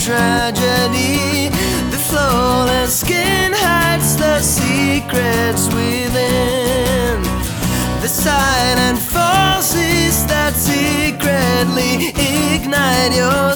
tragedy. The flawless skin hides the secrets within. The silent forces that secretly ignite your